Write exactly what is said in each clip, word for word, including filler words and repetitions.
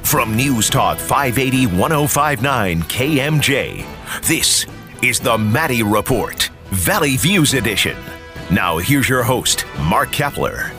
From News Talk five eighty, one oh five point nine K M J, this is the Maddy Report, Valley Views Edition. Now here's your host, Mark Kepler.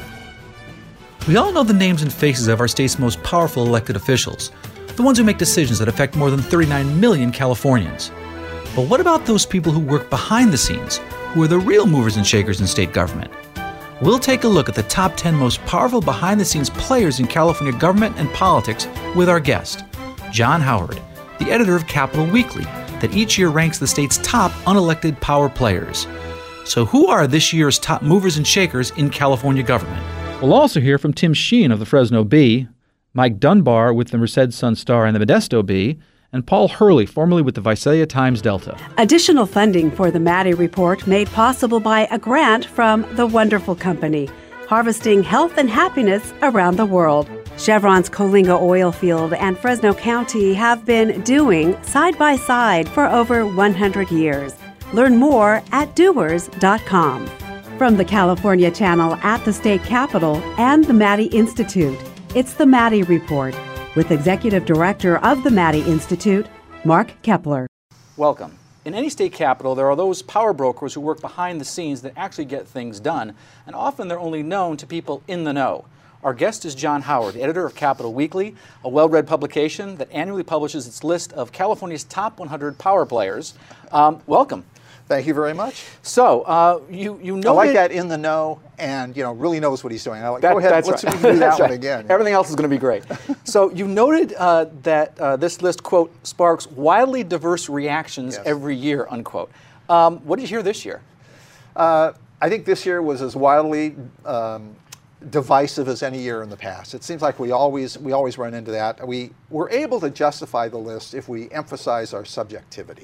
We all know the names and faces of our state's most powerful elected officials, the ones who make decisions that affect more than thirty-nine million Californians. But what about those people who work behind the scenes, who are the real movers and shakers in state government? We'll take a look at the top ten most powerful behind-the-scenes players in California government and politics with our guest, John Howard, the editor of Capital Weekly, that each year ranks the state's top unelected power players. So who are this year's top movers and shakers in California government? We'll also hear from Tim Sheen of the Fresno Bee, Mike Dunbar with the Merced Sun-Star and the Modesto Bee, and Paul Hurley, formerly with the Visalia Times-Delta. Additional funding for the Maddy Report made possible by a grant from The Wonderful Company, harvesting health and happiness around the world. Chevron's Coalinga oil field and Fresno County have been doing side by side for over one hundred years. Learn more at doers dot com. From the California Channel at the State Capitol and the Maddy Institute, it's the Maddy Report, with Executive Director of the Maddy Institute, Mark Kepler. Welcome. In any state capital, there are those power brokers who work behind the scenes that actually get things done, and often they're only known to people in the know. Our guest is John Howard, editor of Capital Weekly, a well-read publication that annually publishes its list of California's top one hundred power players. Um, welcome. Thank you very much. So, uh, you, you know I like that in the know and, you know, really knows what he's doing. I like, that, go ahead, that's let's right. see if we can do that That's one right. again. Everything else is going to be great. So you noted uh, that uh, this list, quote, sparks wildly diverse reactions Yes. every year, unquote. Um, what did you hear this year? Uh, I think this year was as wildly um, divisive as any year in the past. It seems like we always we always run into that. We, we're able to justify the list if we emphasize our subjectivity.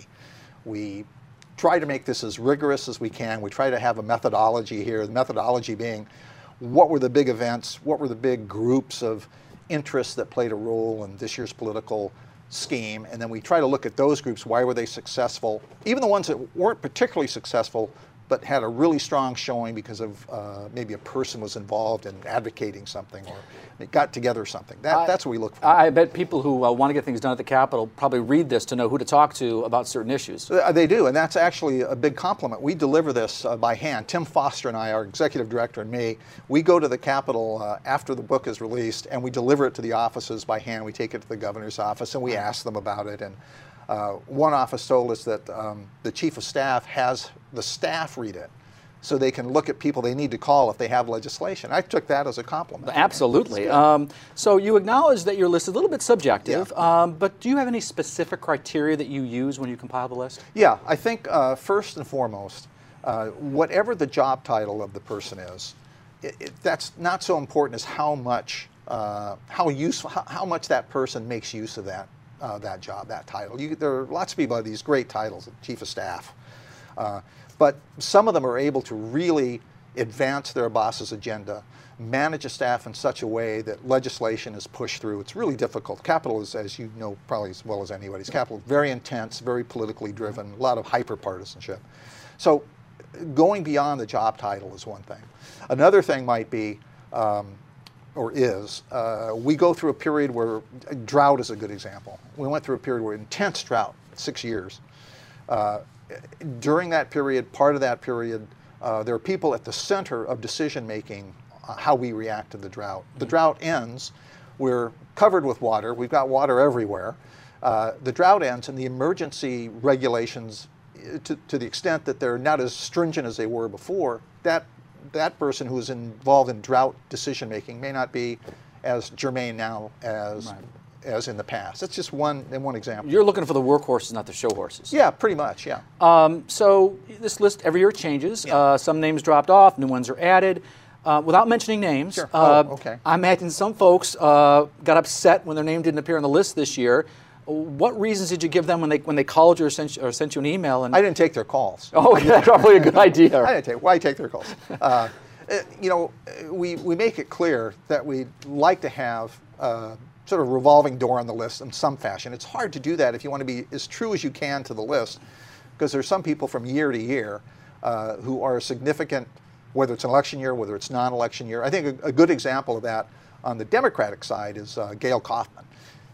We try to make this as rigorous as we can. We try to have a methodology here, the methodology being what were the big events, what were the big groups of interests that played a role in this year's political scheme, and then we try to look at those groups, why were they successful, even the ones that weren't particularly successful but had a really strong showing because of uh, maybe a person was involved in advocating something or it got together something. That, I, that's what we look for. I bet people who uh, want to get things done at the Capitol probably read this to know who to talk to about certain issues. Uh, they do, and that's actually a big compliment. We deliver this uh, by hand. Tim Foster and I, our executive director, and me, we go to the Capitol uh, after the book is released and we deliver it to the offices by hand. We take it to the governor's office and we ask them about it. And uh, one office told us that um, the chief of staff has the staff read it so they can look at people they need to call if they have legislation. I took that as a compliment. Absolutely. Um, so you acknowledge that your list is a little bit subjective, Yeah. um, but do you have any specific criteria that you use when you compile the list? Yeah, I think uh, first and foremost, uh, whatever the job title of the person is, it, it, that's not so important as how much, uh, how useful, how, how much that person makes use of that, uh, that job, that title. You, there are lots of people who have these great titles, chief of staff. Uh, but some of them are able to really advance their boss's agenda, manage a staff in such a way that legislation is pushed through. It's really difficult. Capital is, as you know probably as well as anybody's, Capital is very intense, very politically driven, a lot of hyper-partisanship. So going beyond the job title is one thing. Another thing might be, um, or is, uh, we go through a period where, drought is a good example. We went through a period where intense drought, six years. Uh, During that period, part of that period, uh, there are people at the center of decision-making, uh, how we react to the drought. The drought ends, we're covered with water, we've got water everywhere. Uh, the drought ends and the emergency regulations, to, to the extent that they're not as stringent as they were before, that, that person who is involved in drought decision-making may not be as germane now as right. as in the past. That's just one, one example. You're looking for the workhorses, not the show horses. Yeah, pretty much, yeah. Um, so this list every year changes. Yeah. Uh, some names dropped off, new ones are added. Uh, without mentioning names, Sure. uh, Oh, okay. I imagine some folks uh, got upset when their name didn't appear on the list this year. What reasons did you give them when they when they called you or sent you, or sent you an email? And I didn't take their calls. Oh, okay, that's probably a good idea. I didn't take. Why take their calls? Uh, you know, we we make it clear that we'd like to have uh, sort of revolving door on the list in some fashion. It's hard to do that if you want to be as true as you can to the list, because there's some people from year to year uh, who are significant, whether it's an election year, whether it's non-election year. I think a, a good example of that on the Democratic side is uh, Gail Kaufman.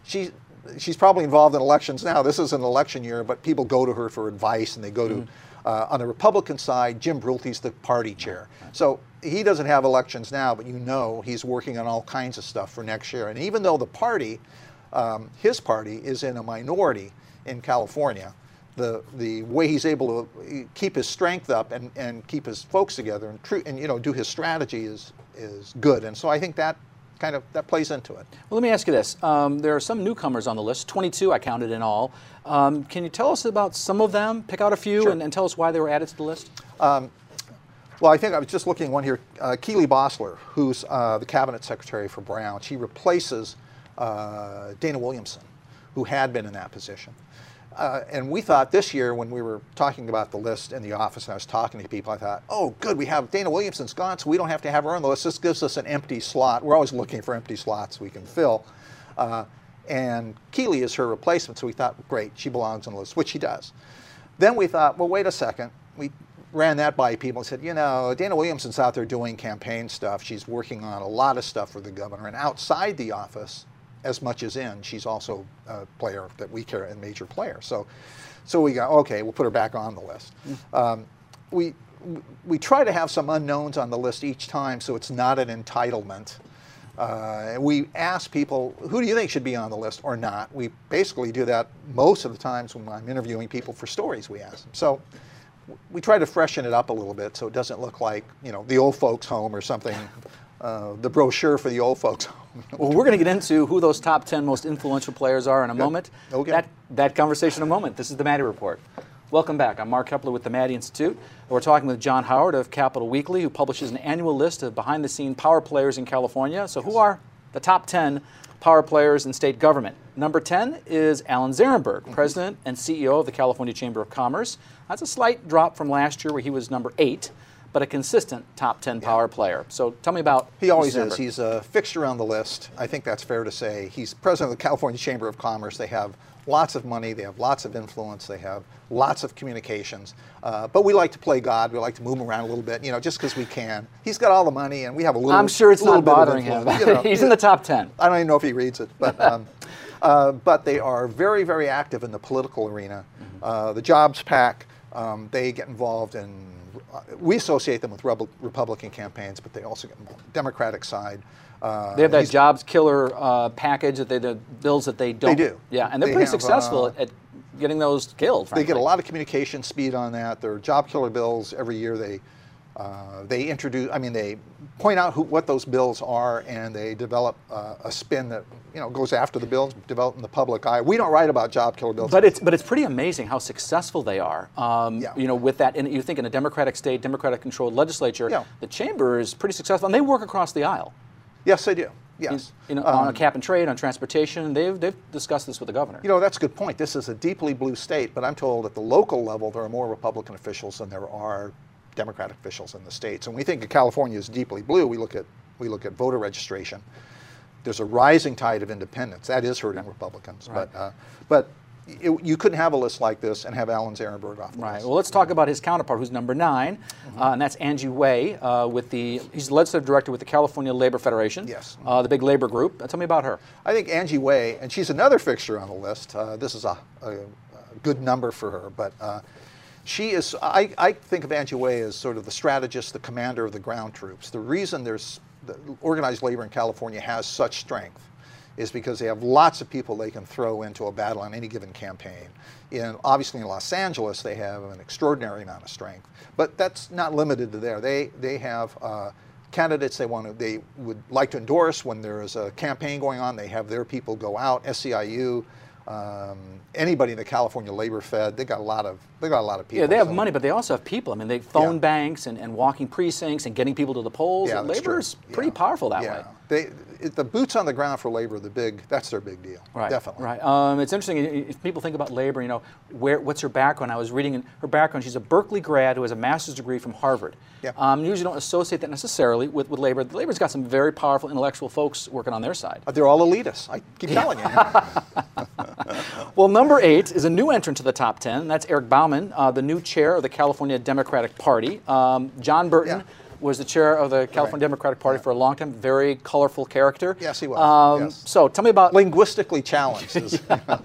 she, she's probably involved in elections now. This is an election year, but people go to her for advice, and they go mm-hmm. to, uh, on the Republican side, Jim Brulte's the party chair. So he doesn't have elections now, but you know he's working on all kinds of stuff for next year. And even though the party, um, his party, is in a minority in California, the the way he's able to keep his strength up and, and keep his folks together and, tr- and you know do his strategy is is good. And so I think that kind of that plays into it. Well, let me ask you this: um, there are some newcomers on the list, twenty-two I counted in all. Um, can you tell us about some of them? Pick out a few, Sure. and, and tell us why they were added to the list. Um, well, I think I was just looking at one here. Uh, Keely Bossler, who's uh, the cabinet secretary for Brown, she replaces uh, Dana Williamson, who had been in that position. Uh, and we thought this year, when we were talking about the list in the office, and I was talking to people, I thought, oh, good, we have Dana Williamson's gone, so we don't have to have her on the list. This gives us an empty slot. We're always looking for empty slots we can fill. Uh, and Keely is her replacement, so we thought, great, she belongs on the list, which she does. Then we thought, well, wait a second. We ran that by people and said, you know, Dana Williamson's out there doing campaign stuff. She's working on a lot of stuff for the governor. And outside the office, as much as in, she's also a player that we care, a major player. So, so we got, okay, we'll put her back on the list. Mm. Um, we, we try to have some unknowns on the list each time so it's not an entitlement. Uh, we ask people, who do you think should be on the list or not? We basically do that most of the times when I'm interviewing people for stories we ask them. So we try to freshen it up a little bit so it doesn't look like, you know, the old folks home or something, uh, the brochure for the old folks home. Well, we're going to get into who those top ten most influential players are in a Good. moment. Okay. That, that conversation in a moment. This is the Maddie Report. Welcome back. I'm Mark Kepler with the Maddie Institute. We're talking with John Howard of Capital Weekly, who publishes an annual list of behind-the-scene power players in California. So who are the top ten power players in state government? Number ten is Alan Zarenberg, mm-hmm. President and C E O of the California Chamber of Commerce. That's a slight drop from last year where he was number eight, but a consistent top ten yeah. power player. So tell me about He always Zarenberg. is. He's a fixture on the list. I think that's fair to say. He's president of the California Chamber of Commerce. They have lots of money, they have lots of influence, they have lots of communications. Uh, but we like to play God. We like to move him around a little bit, you know, just because we can. He's got all the money, and we have a little. I'm sure it's little not bothering him. You know, He's in the top ten. I don't even know if he reads it, but um, uh, but they are very, very active in the political arena. Mm-hmm. Uh, the Jobs PAC, um, they get involved in. Uh, we associate them with Rebel, Republican campaigns, but they also get involved in the Democratic side. Uh, they have that jobs killer uh, package that they, the bills that they don't. They do. Yeah, and they're they pretty have, successful uh, at, at getting those killed. Frankly. They get a lot of communication speed on that. Their job killer bills every year. They uh, they introduce. I mean, they point out who, what those bills are, and they develop uh, a spin that you know goes after the bills, developed in the public eye. We don't write about job killer bills, but it's but it's pretty amazing how successful they are. Um, yeah. You know, with that, and you think in a Democratic state, Democratic-controlled legislature, yeah. the chamber is pretty successful, and they work across the aisle. Yes, they do. Yes. You know, um, on a cap and trade, on transportation, they've they've discussed this with the governor. You know, that's a good point. This is a deeply blue state, but I'm told at the local level there are more Republican officials than there are Democratic officials in the states. And we think of California as deeply blue. We look at we look at voter registration. There's a rising tide of independents. That is hurting Republicans. Right. But uh, but it, you couldn't have a list like this and have Alan Zarenberg off the Right. list. Well, let's talk about his counterpart, who's number nine, mm-hmm. uh, and that's Angie Wei. Uh, with the he's the legislative director with the California Labor Federation. Yes. Uh, the big labor group. Uh, tell me about her. I think Angie Wei, and she's another fixture on the list. Uh, this is a, a, a good number for her, but uh, she is. I, I think of Angie Wei as sort of the strategist, the commander of the ground troops. The reason there's the organized labor in California has such strength is because they have lots of people they can throw into a battle on any given campaign. In, obviously in Los Angeles, they have an extraordinary amount of strength, but that's not limited to there. They, they have uh, candidates they want to, they would like to endorse when there is a campaign going on. They have their people go out, S C I U, um, anybody in the California Labor Fed. They got a lot of, they got a lot of people. Yeah, they have so. money, but they also have people. I mean, they phone Yeah. banks and, and walking precincts and getting people to the polls. Yeah, that's labor true. is pretty Yeah. powerful that yeah. way. They, it, the boots on the ground for labor, the big, that's their big deal. Right, Definitely. right. Um, it's interesting if people think about labor. You know, where what's her background? I was reading in her background. She's a Berkeley grad who has a master's degree from Harvard. Yeah. Um, you usually don't associate that necessarily with, with labor. The labor's got some very powerful intellectual folks working on their side. But they're all elitists. I keep telling you. Well, number eight is a new entrant to the top ten. That's Eric Bauman, uh, the new chair of the California Democratic Party. Um, John Burton. Yeah. was the chair of the California Right. Democratic Party Yeah. for a long time. Very colorful character. Yes, he was. Um, Yes. So tell me about. Linguistically challenged. Is,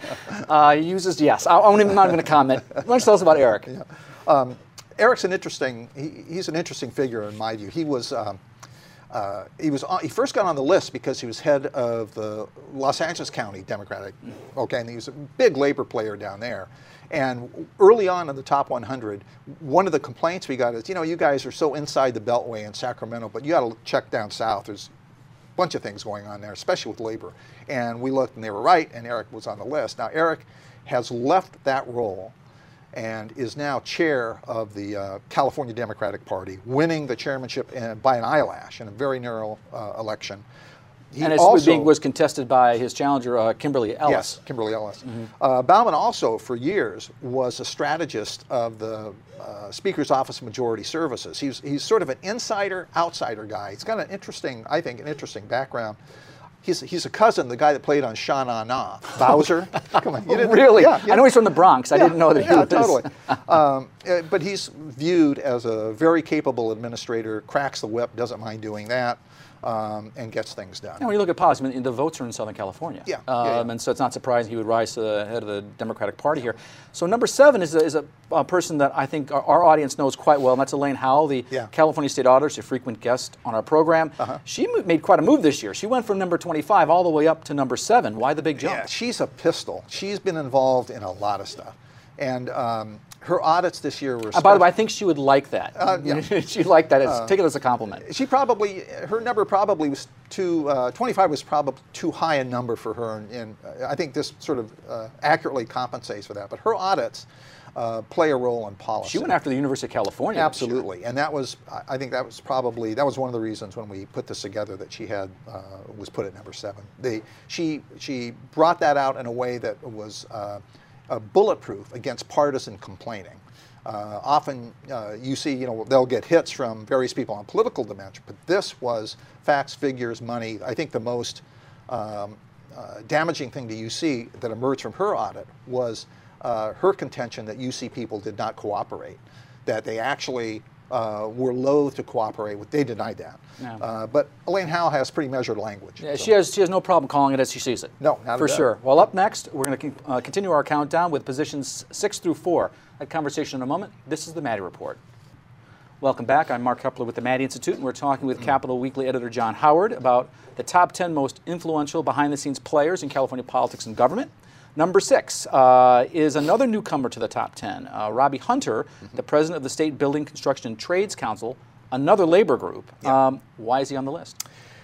uh, he uses yes. I, I'm not even going to comment. Why don't you tell us about Eric? Yeah. Um, Eric's an interesting. He, he's an interesting figure in my view. He was. Um, uh, he was. On, he first got on the list because he was head of the Los Angeles County Democratic. Okay, and he was a big labor player down there. And early on in the top one hundred, one of the complaints we got is, you know, you guys are so inside the Beltway in Sacramento, but you got to check down south. There's a bunch of things going on there, especially with labor. And we looked, and they were right, and Eric was on the list. Now, Eric has left that role and is now chair of the uh, California Democratic Party, winning the chairmanship in, by an eyelash in a very narrow uh, election. He and it also, was contested by his challenger, uh, Kimberly Ellis. Yes, Kimberly Ellis. Mm-hmm. uh, Bauman also, for years, was a strategist of the uh, Speaker's Office of Majority Services. He's, he's sort of an insider, outsider guy. He's got an interesting, I think, an interesting background. He's, he's a cousin of the guy that played on Sha Na Na, Bowser. Come on, you didn't Really? Yeah, you I know he's from the Bronx. I yeah, didn't know that he yeah, was. totally. um, uh, but he's viewed as a very capable administrator, cracks the whip, doesn't mind doing that. Um, and gets things done. And when you look at politics, I mean, the votes are in Southern California. Yeah, Um, yeah, yeah. And so it's not surprising he would rise to the head of the Democratic Party here. So number seven is a, is a, a person that I think our, our audience knows quite well, and that's Elaine Howell, the Yeah. California State Auditor. She's a frequent guest on our program. Uh-huh. She mo- made quite a move this year. She went from number twenty-five all the way up to number seven. Why the big jump? Yeah, she's a pistol. She's been involved in a lot of stuff. And um, her audits this year were Uh, by the way, I think she would like that. Uh, yeah. She'd like that. As, take it as a compliment. she probably, her number probably was too, uh, twenty-five was probably too high a number for her, and, and I think this sort of uh, accurately compensates for that. But her audits uh, play a role in policy. She went after the University of California. this year. Absolutely, and that was, I think that was probably, that was one of the reasons when we put this together that she had, uh, was put at number seven. They, she, she brought that out in a way that was uh, uh, bulletproof against partisan complaining. Uh, often uh, you see, you know, they'll get hits from various people on political dimension, but this was facts, figures, money. I think the most um, uh, damaging thing to U C that emerged from her audit was uh, her contention that U C people did not cooperate, that they actually uh, were loath to cooperate with. They denied that. Yeah. Uh, but Elaine Howell has pretty measured language. Yeah, so- she has she has no problem calling it as she sees it. No, not a for bit. sure. Well, up next, we're going to con- uh, continue our countdown with positions six through four. That conversation in a moment. This is the Maddie Report. Welcome back. I'm Mark Kepler with the Maddie Institute, and we're talking with Capital Weekly editor John Howard about the top ten most influential behind-the-scenes players in California politics and government. Number six uh, is another newcomer to the top ten, uh, Robbie Hunter, mm-hmm. the president of the State Building, Construction, and Trades Council, another labor group. Yeah. Um, why is he on the list?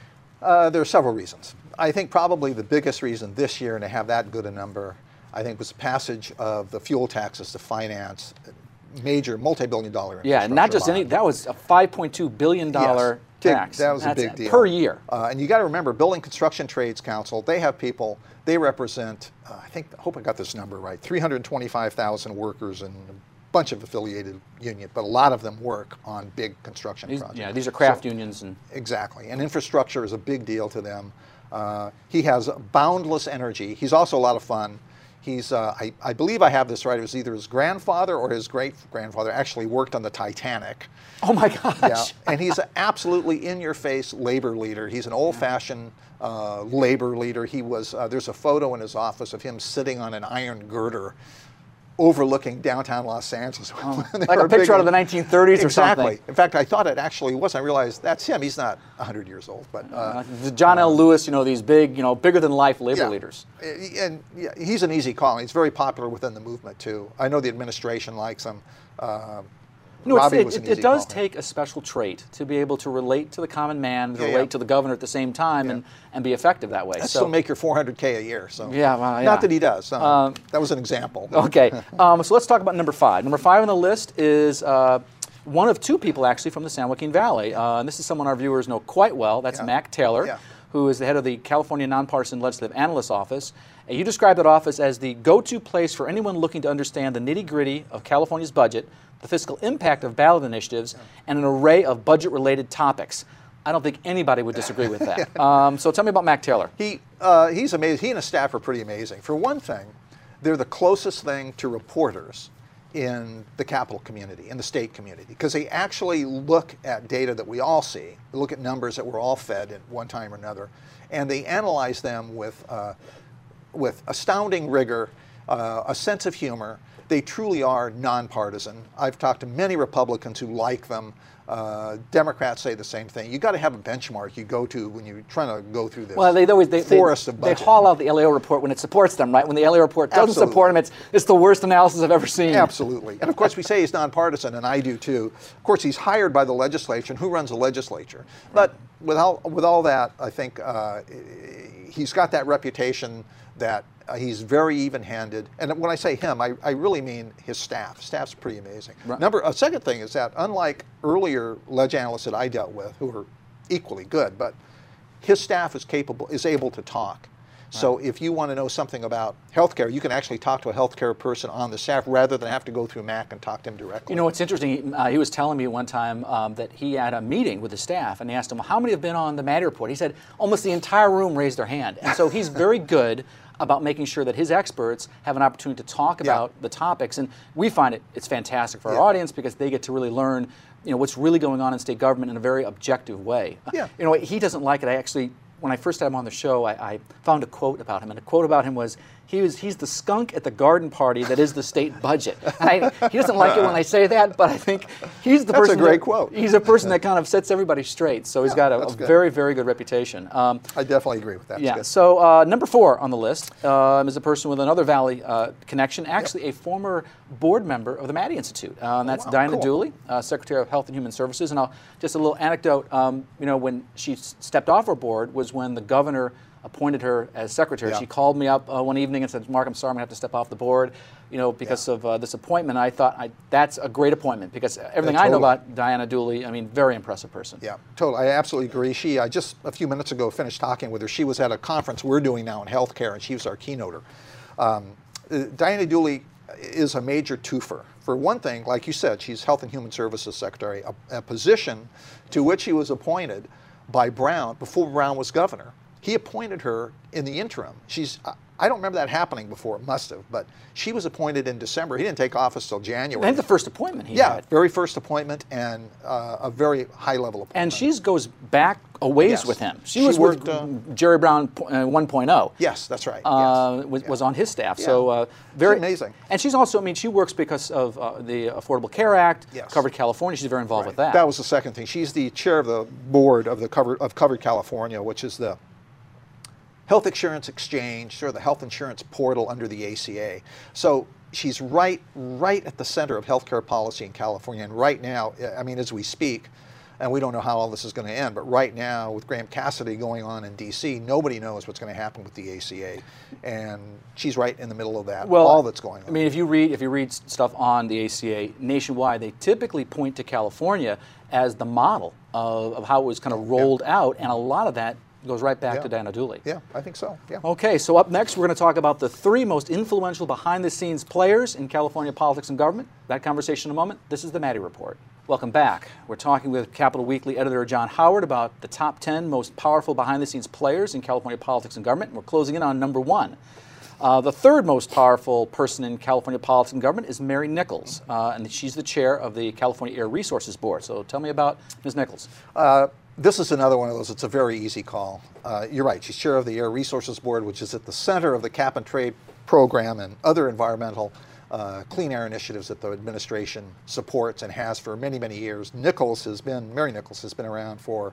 Uh, there are several reasons. I think probably the biggest reason this year, and to have that good a number, I think was the passage of the fuel taxes to finance major multi-billion dollar infrastructure Yeah, and not just bond. any, that was a five point two billion dollars Yes, big- tax. that was a That's big deal. per year. Uh, and you got to remember, Building Construction Trades Council, they have people, they represent, uh, I think, I hope I got this number right, three hundred twenty-five thousand workers and a bunch of affiliated unions, but a lot of them work on big construction These, projects. yeah, these are craft So- unions. and Exactly, and infrastructure is a big deal to them. Uh, he has boundless energy. He's also a lot of fun. He's, uh, I, I believe I have this right, it was either his grandfather or his great-grandfather actually worked on the Titanic. Oh my gosh. Yeah, and he's an absolutely in-your-face labor leader. He's an old-fashioned uh, labor leader. He was, uh, there's a photo in his office of him sitting on an iron girder overlooking downtown Los Angeles. Oh, They like were a picture big- out of the nineteen thirties or Exactly. something. In fact, I thought it actually was. I realized that's him. He's not one hundred years old, but uh, Uh, the John L. Lewis, you know, these big, you know, bigger than life labor yeah. leaders. And yeah, he's an easy call. He's very popular within the movement too. I know the administration likes him. Uh, You know, it's, Robbie it, was an it, it easy does call. take a special trait to be able to relate to the common man, to Yeah, relate yeah. to the governor at the same time, and, and be effective that way. That So, still make your four hundred K a year. So Yeah, well, yeah. not that he does. Um, Um, that was an example. okay, um, so let's talk about number five. Number five on the list is uh, one of two people actually from the San Joaquin Valley, uh, and this is someone our viewers know quite well. That's Yeah. Mac Taylor, Yeah. who is the head of the California Nonpartisan Legislative Analyst Office. And you describe that office as the go-to place for anyone looking to understand the nitty-gritty of California's budget, the fiscal impact of ballot initiatives, and an array of budget-related topics. I don't think anybody would disagree with that. um, so tell me about Mac Taylor. He uh, he's amazing. He and his staff are pretty amazing. For one thing, they're the closest thing to reporters in the capital community, in the state community, because they actually look at data that we all see, they look at numbers that we're all fed at one time or another, and they analyze them with, uh, with astounding rigor, uh, a sense of humor. They truly are nonpartisan. I've talked to many Republicans who like them. Uh, Democrats say the same thing. You got to have a benchmark you go to when you're trying to go through this well, they always they, forest they, of budget. They haul out the L A O report when it supports them, right? When the L A O report doesn't Absolutely. support them, it's it's the worst analysis I've ever seen. Absolutely. And of course we say he's nonpartisan, and I do too. Of course he's hired by the legislature, and who runs the legislature? But with all, with all that, I think uh, he's got that reputation that Uh, he's very even-handed, and when I say him, I, I really mean his staff. Staff's pretty amazing. Right. Number a second thing is that unlike earlier ledge analysts that I dealt with, who were equally good, but his staff is capable, is able to talk. Right. So if you want to know something about healthcare, you can actually talk to a healthcare person on the staff rather than have to go through Mac and talk to him directly. You know what's interesting? Uh, he was telling me one time um, that he had a meeting with the staff, and they asked him, "How many have been on the Maddie report?" He said almost the entire room raised their hand, and so he's very good about making sure that his experts have an opportunity to talk about yeah. the topics, and we find it it's fantastic for our yeah. audience because they get to really learn, you know, what's really going on in state government in a very objective way. Yeah. You know, he doesn't like it. I actually, when I first had him on the show, I, I found a quote about him, and the quote about him was, he was he's the skunk at the garden party that is the state budget. And I, he doesn't like it when I say that, but I think he's the That's person. a great that, quote. He's a person that kind of sets everybody straight. So he's Yeah, got a, a that's good. very, very good reputation. Um, I definitely agree with that. It's yeah. good. So uh, number four on the list um, is a person with another Valley uh, connection, actually Yep. a former board member of the Maddie Institute, uh, and that's wow, Diana cool. Dooley, uh, Secretary of Health and Human Services. And I'll, just a little anecdote. Um, you know, when she s- stepped off her board was when the governor appointed her as secretary. Yeah. She called me up uh, one evening and said, "Mark, I'm sorry, I'm going to have to step off the board, you know, because Yeah. of uh, this appointment." And I thought I, that's a great appointment because everything Yeah, I know totally. about Diana Dooley, I mean, very impressive person. Yeah, totally. I absolutely agree. She, I just a few minutes ago finished talking with her. She was at a conference we're doing now in healthcare, and she was our keynoter. Um, uh, Diana Dooley is a major twofer. For one thing, like you said, she's Health and Human Services Secretary, a, a position to which she was appointed by Brown before Brown was governor. He appointed her in the interim. She's, I don't remember that happening before, it must have, but she was appointed in December. He didn't take office till January. I think the first appointment he yeah, had. very first appointment, and uh, a very high level appointment. And she goes back a ways Yes. with him. She, She was worked, with uh, Jerry Brown uh, one point oh. Yes, that's right. Uh, yes. was, Yeah. was on his staff. Yeah. So uh, very She's amazing. And she's also, I mean, she works because of uh, the Affordable Care Act, Yes. Covered California. She's very involved with that. That was the second thing. She's the chair of the board of the Covered of Covered California, which is the health insurance exchange, or the health insurance portal under the A C A. So she's right, right at the center of healthcare policy in California. And right now, I mean, as we speak, and we don't know how all this is going to end, but right now, with Graham Cassidy going on in D C, nobody knows what's going to happen with the A C A, and she's right in the middle of that. Well, all that's going on. I mean, if you read if you read stuff on the A C A nationwide, they typically point to California as the model of, of how it was kind of rolled Yeah. out, and a lot of that goes right back Yeah. to Diana Dooley. Yeah, I think so. Yeah. Okay, so up next, we're going to talk about the three most influential behind-the-scenes players in California politics and government. That conversation in a moment. This is the Maddie Report. Welcome back. We're talking with Capital Weekly editor John Howard about the top ten most powerful behind-the-scenes players in California politics and government. And we're closing in on number one. Uh, the third most powerful person in California politics and government is Mary Nichols, uh, and she's the chair of the California Air Resources Board. So tell me about Miz Nichols. Uh, This is another one of those, it's a very easy call. Uh, you're right, she's chair of the Air Resources Board, which is at the center of the cap and trade program and other environmental uh, clean air initiatives that the administration supports and has for many, many years. Nichols has been, Mary Nichols has been around for,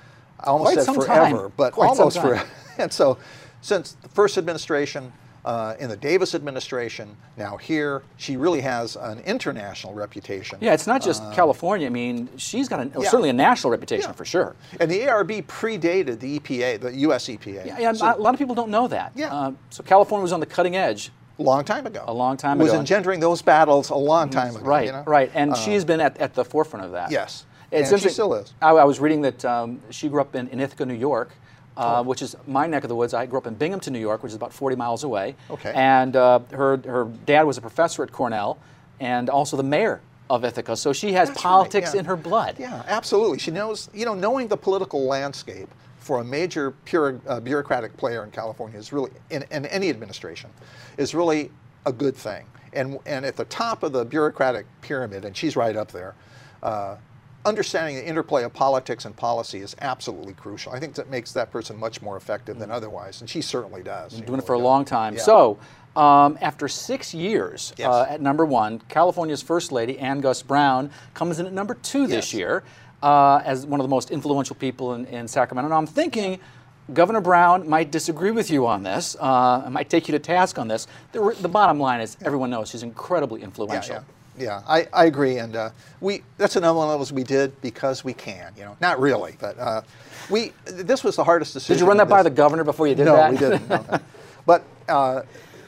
I almost Quite said some forever, time. but Quite some almost time. forever. And so, since the first administration, uh, in the Davis administration, now here, she really has an international reputation. Yeah, it's not just California. I mean, she's got a, yeah. certainly a national reputation Yeah. for sure. And the A R B predated the E P A, the U S E P A. Yeah, yeah So- a lot of people don't know that. Yeah. Uh, so California was on the cutting edge. long time ago. A long time was ago. engendering those battles a long time ago. Right, you know? right. And she's been at, at the forefront of that. Yes. It's And she interesting. still is. I, I was reading that um, she grew up in, in Ithaca, New York, uh, which is my neck of the woods. I grew up in Binghamton, New York, which is about forty miles away. Okay. And uh, her, her dad was a professor at Cornell and also the mayor of Ithaca. So she has That's politics right, yeah. in her blood. Yeah, absolutely. She knows, you know, knowing the political landscape for a major pure, uh, bureaucratic player in California is really, in, in any administration, is really a good thing. And, and at the top of the bureaucratic pyramid, and she's right up there, uh, understanding the interplay of politics and policy is absolutely crucial. I think that makes that person much more effective than otherwise, and she certainly does. Been doing it for a long time. Yeah. So, um, after six years Yes. uh, at number one, California's First Lady, Ann Gus Brown, comes in at number two this Yes. year uh, as one of the most influential people in, in Sacramento. Now, I'm thinking Governor Brown might disagree with you on this. Uh, might take you to task on this. The, the bottom line is, everyone knows she's incredibly influential. Yeah, yeah. Yeah, I, I agree, and uh, we that's another one of those we did because we can, you know, not really, but uh, we this was the hardest decision. Did you run that by the governor before you did no, that? we didn't. No, no. But uh,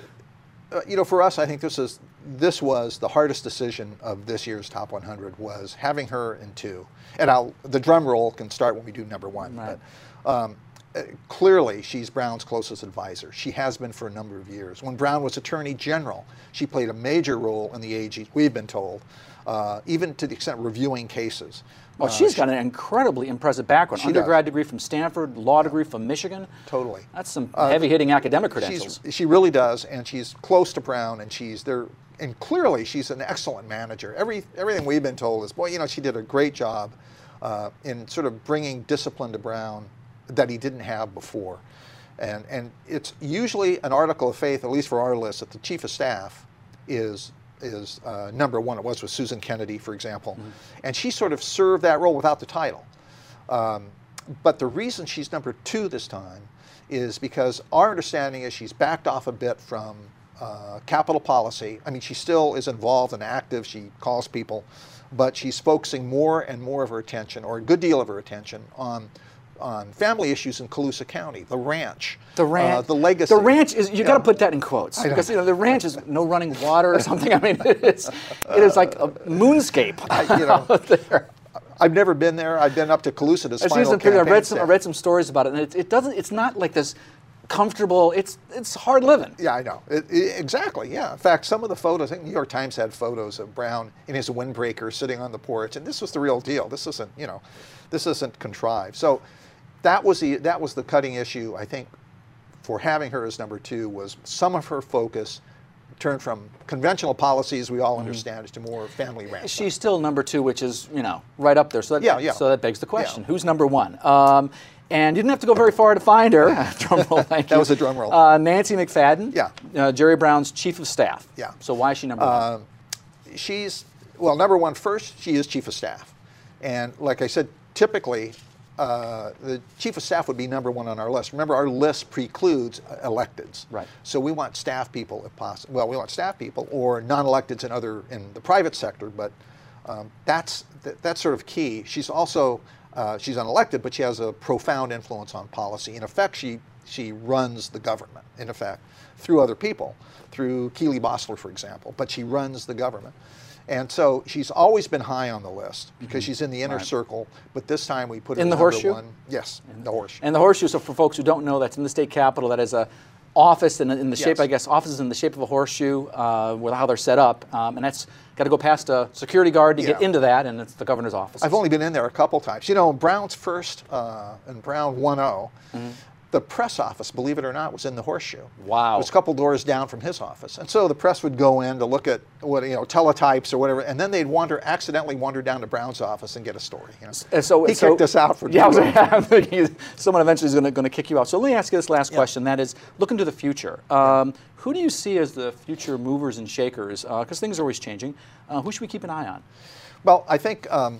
uh, you know, for us, I think this is this was the hardest decision of this year's Top one hundred was having her in two, and I'll the drum roll can start when we do number one. Right. But, um, Uh, clearly, she's Brown's closest advisor. She has been for a number of years. When Brown was Attorney General, she played a major role in the A G, we've been told, uh, even to the extent of reviewing cases. Well, Uh, she's got an incredibly impressive background. She Undergrad does. degree from Stanford, law degree from Michigan. Totally. That's some Uh, heavy-hitting academic credentials. She's, she really does, and she's close to Brown, and she's there. And clearly, she's an excellent manager. Every everything we've been told is, boy, you know, she did a great job uh, in sort of bringing discipline to Brown that he didn't have before. And and it's usually an article of faith, at least for our list, that the chief of staff is is uh, number one. It was with Susan Kennedy, for example. Mm-hmm. And she sort of served that role without the title. Um, but the reason she's number two this time is because our understanding is she's backed off a bit from uh, capital policy. I mean, she still is involved and active. She calls people, but she's focusing more and more of her attention, or a good deal of her attention, on on family issues in Colusa County, the ranch, The ranch, uh, the legacy. The ranch is, you Yeah. got to put that in quotes, I know. because you know the ranch is no running water or something. I mean, it is, it is like a moonscape I, you know, out there. I've never been there. I've been up to Colusa to I've seen final some pictures. I campaign read some. I staff. read some stories about it, and it, it doesn't. It's not like this comfortable. It's it's hard living. Yeah, I know. It, it, exactly, yeah. In fact, some of the photos, I think New York Times had photos of Brown in his windbreaker sitting on the porch, and this was the real deal. This isn't, you know, this isn't contrived. So that was the that was the cutting issue, I think, for having her as number two, was some of her focus turned from conventional policies we all understand to more family ranch. She's still number two, which is, you know, right up there. So that, Yeah, yeah. So that begs the question: Yeah. who's number one? Um, and you didn't have to go very far to find her. Drum roll, thank you. That was a drum roll. Uh, Nancy McFadden. Yeah. Uh, Jerry Brown's chief of staff. Yeah. So why is she number one? Um, she's, well, number one, first, she is chief of staff. And like I said, typically, uh, the chief of staff would be number one on our list. Remember, our list precludes uh, electeds. Right. So we want staff people, if possible. Well, we want staff people or non-electeds in other in the private sector, but um, that's th- that's sort of key. She's also uh, she's unelected, but she has a profound influence on policy. In effect, she she runs the government. In effect, through other people, through Keely Bosler, for example. But she runs the government. And so she's always been high on the list because she's in the inner Right. circle. But this time we put her In the number horseshoe? one. Yes, in the horseshoe. And the horseshoe, so for folks who don't know, that's in the state capitol. That is a office in, in the shape, Yes. I guess, offices in the shape of a horseshoe, uh, with how they're set up. Um, and that's got to go past a security guard to get Yeah. into that, and it's the governor's office. I've only been in there a couple times. You know, in Brown's first, uh, in Brown one oh, Mm-hmm. the press office, believe it or not, was in the horseshoe. Wow. It was a couple doors down from his office. And so the press would go in to look at what, you know, teletypes or whatever, and then they'd wander, accidentally wander down to Brown's office and get a story. You know? And so, he so- kicked us out for Yeah, I was, doing that. I'm thinking someone eventually is going to kick you out. So let me ask you this last Yeah. question. That is, looking to the future. Um, who do you see as the future movers and shakers? Because things are always changing. Uh, who should we keep an eye on? Well, I think um,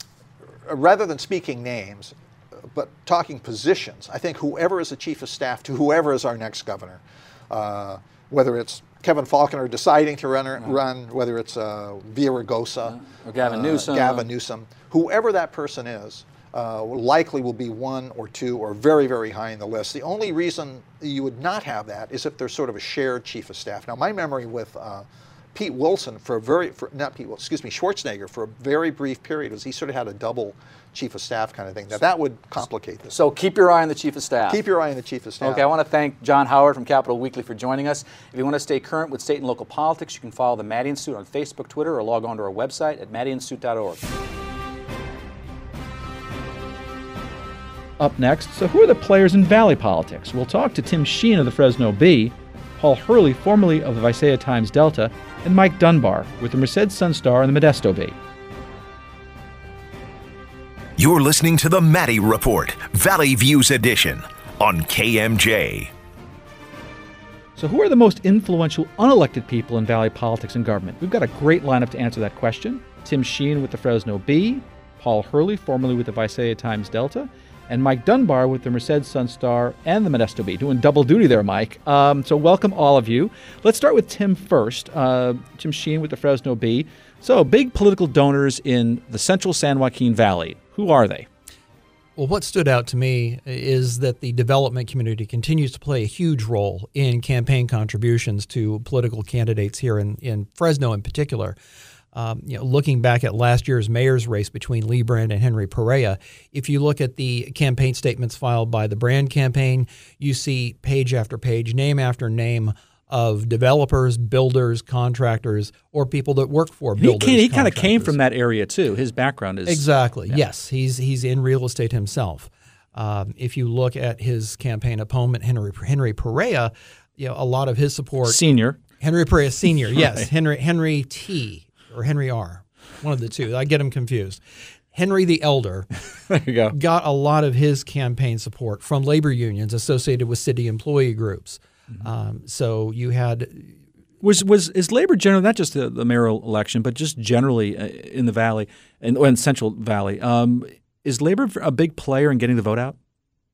rather than speaking names, but talking positions, I think whoever is the chief of staff to whoever is our next governor, uh, whether it's Kevin Faulconer deciding to run, run whether it's uh, Villaraigosa, Or Gavin uh, Newsom. Gavin Newsom, whoever that person is, uh, likely will be one or two or very, very high in the list. The only reason you would not have that is if there's sort of a shared chief of staff. Now, my memory with uh, Pete Wilson for a very, for, not Pete, excuse me, Schwarzenegger for a very brief period was he sort of had a double chief of staff kind of thing. Now that would complicate this. So keep your eye on the chief of staff. Keep your eye on the chief of staff. Okay, I want to thank John Howard from Capital Weekly for joining us. If you want to stay current with state and local politics, you can follow the Maddie Institute on Facebook, Twitter, or log on to our website at maddie institute dot org. Up next, so who are the players in Valley politics? We'll talk to Tim Sheehan of the Fresno Bee. Paul Hurley, formerly of the Visalia Times Delta, and Mike Dunbar with the Merced Sun-Star and the Modesto Bee. You're listening to the Maddie Report, Valley Views Edition on K M J. So who are the most influential unelected people in Valley politics and government? We've got a great lineup to answer that question. Tim Sheehan with the Fresno Bee, Paul Hurley, formerly with the Visalia Times Delta, and Mike Dunbar with the Merced Sun-Star and the Modesto Bee. Doing double duty there, Mike. Um, so welcome all of you. Let's start with Tim first. Uh, Tim Sheehan with the Fresno Bee. So big political donors in the central San Joaquin Valley. Who are they? Well, what stood out to me is that the development community continues to play a huge role in campaign contributions to political candidates here in, in Fresno in particular. Um, you know, looking back at last year's mayor's race between Lee Brand and Henry Perea, if you look at the campaign statements filed by the Brand campaign, you see page after page, name after name of developers, builders, contractors, or people that work for builders. He, he kind of came from that area too. His background is exactly yeah. yes. He's he's in real estate himself. Um, if you look at his campaign opponent, Henry Henry Perea, you know a lot of his support. Senior Henry Perea Senior, yes, right. Henry Henry T. or Henry R. One of the two. I get him confused. Henry the Elder there you go. got a lot of his campaign support from labor unions associated with city employee groups. Mm-hmm. Um, so you had was was is labor generally not just the, the mayoral election, but just generally uh, in the valley and in Central Valley. Um, is labor a big player in getting the vote out?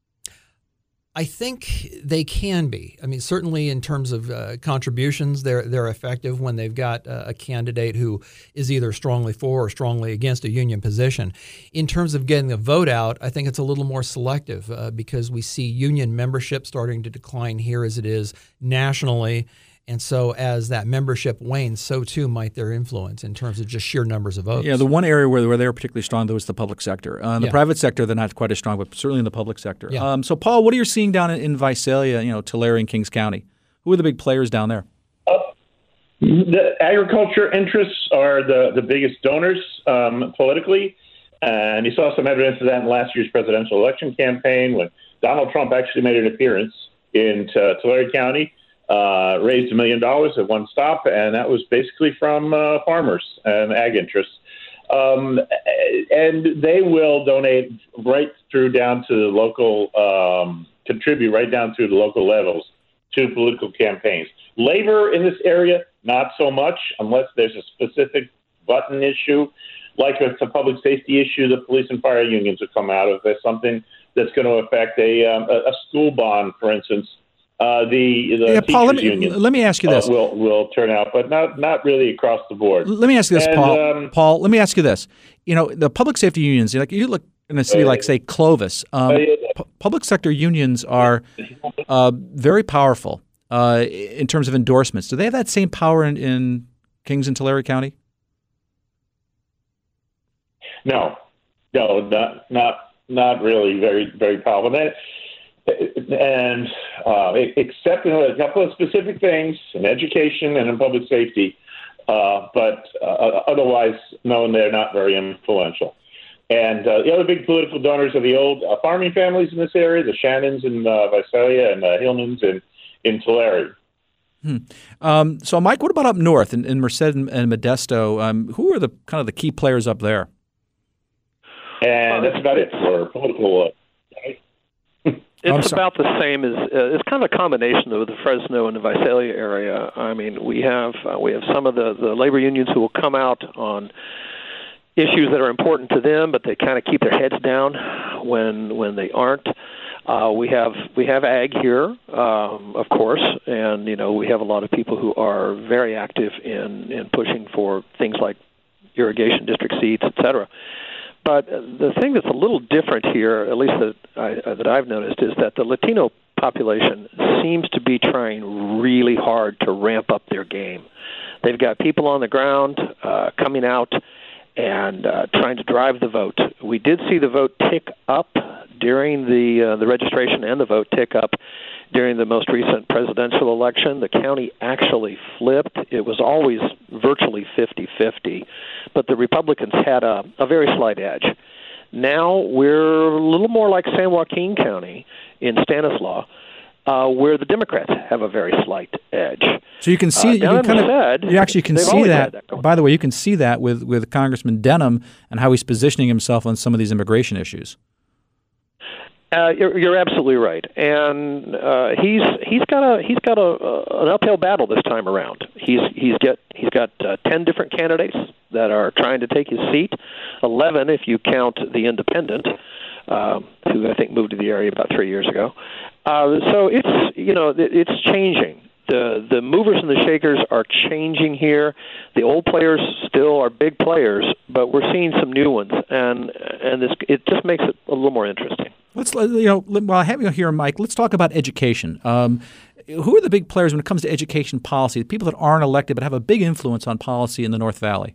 I think they can be. I mean, certainly in terms of uh, contributions, they're they're effective when they've got uh, a candidate who is either strongly for or strongly against a union position. In terms of getting the vote out, I think it's a little more selective uh, because we see union membership starting to decline here as it is nationally. And so as that membership wanes, so too might their influence in terms of just sheer numbers of votes. Yeah, the one area where, where they were particularly strong, though, is the public sector. Uh, in the yeah. private sector, they're not quite as strong, but certainly in the public sector. Yeah. Um, so, Paul, what are you seeing down in, in Visalia, you know, Tulare and Kings County? Who are the big players down there? Uh, the agriculture interests are the, the biggest donors um, politically, and you saw some evidence of that in last year's presidential election campaign when Donald Trump actually made an appearance in Tulare County. Uh, raised a million dollars at one stop, and that was basically from uh, farmers and ag interests. Um, and they will donate right through down to the local, um, contribute right down to the local levels to political campaigns. Labor in this area, not so much, unless there's a specific button issue, like if it's a public safety issue, the police and fire unions will come out of. There's something that's going to affect a, um, a school bond, for instance. Uh, the the yeah, Paul, let me, union, let me ask you this. Uh, will will turn out, but not not really across the board. Let me ask you this, and, Paul. Um, Paul, let me ask you this. You know, the public safety unions, like you look in a city uh, like, say, Clovis, um, uh, pu- public sector unions are uh, very powerful uh, in terms of endorsements. Do they have that same power in, in Kings and Tulare County? No, no, not not not really very very powerful. That, And uh, except in a couple of specific things in education and in public safety, uh, but uh, otherwise, no, they're not very influential. And uh, the other big political donors are the old uh, farming families in this area, the Shannons in uh, Visalia and uh, Hillmans in, in Tulare. Hmm. Um, so, Mike, what about up north in, in Merced and, and Modesto? Um, who are the kind of the key players up there? And that's about it for political. Uh, It's about the same as uh, it's kind of a combination of the Fresno and the Visalia area. I mean, we have uh, we have some of the, the labor unions who will come out on issues that are important to them, but they kind of keep their heads down when when they aren't. Uh, we have we have ag here, um, of course, and you know we have a lot of people who are very active in, in pushing for things like irrigation district seats, et cetera. But the thing that's a little different here, at least that, I, that I've noticed, is that the Latino population seems to be trying really hard to ramp up their game. They've got people on the ground uh, coming out and uh, trying to drive the vote. We did see the vote tick up during the uh, the registration and the vote tick up during the most recent presidential election. The county actually flipped. It was always virtually fifty-fifty, but the Republicans had a, a very slight edge. Now we're a little more like San Joaquin County in Stanislaus. uh, where the Democrats have a very slight edge. So you can see, uh, you can kind of, said, you actually can see that. that by the way, you can see that with with Congressman Denham and how he's positioning himself on some of these immigration issues. Uh, you're, you're absolutely right, and uh, he's he's got a he's got a, a an uphill battle this time around. He's he's get he's got uh, ten different candidates that are trying to take his seat, eleven if you count the independent, uh, who I think moved to the area about three years ago. Uh, so it's you know it's changing. The the movers and the shakers are changing here. The old players still are big players, but we're seeing some new ones, and and this it just makes it a little more interesting. Let's, you know, while I have you here, Mike, let's talk about education. Um, who are the big players when it comes to education policy, the people that aren't elected but have a big influence on policy in the North Valley?